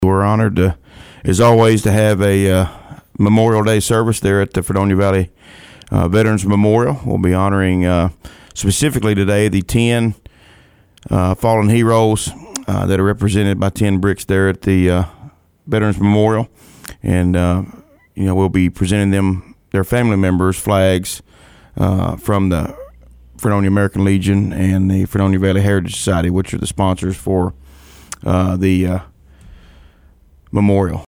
We're honored, as always, to have a Memorial Day service there at the Fredonia Valley Veterans Memorial. We'll be honoring specifically today the 10 fallen heroes that are represented by 10 bricks there at the Veterans Memorial. And, we'll be presenting them, their family members, flags from the Fredonia American Legion and the Fredonia Valley Heritage Society, which are the sponsors for the memorial.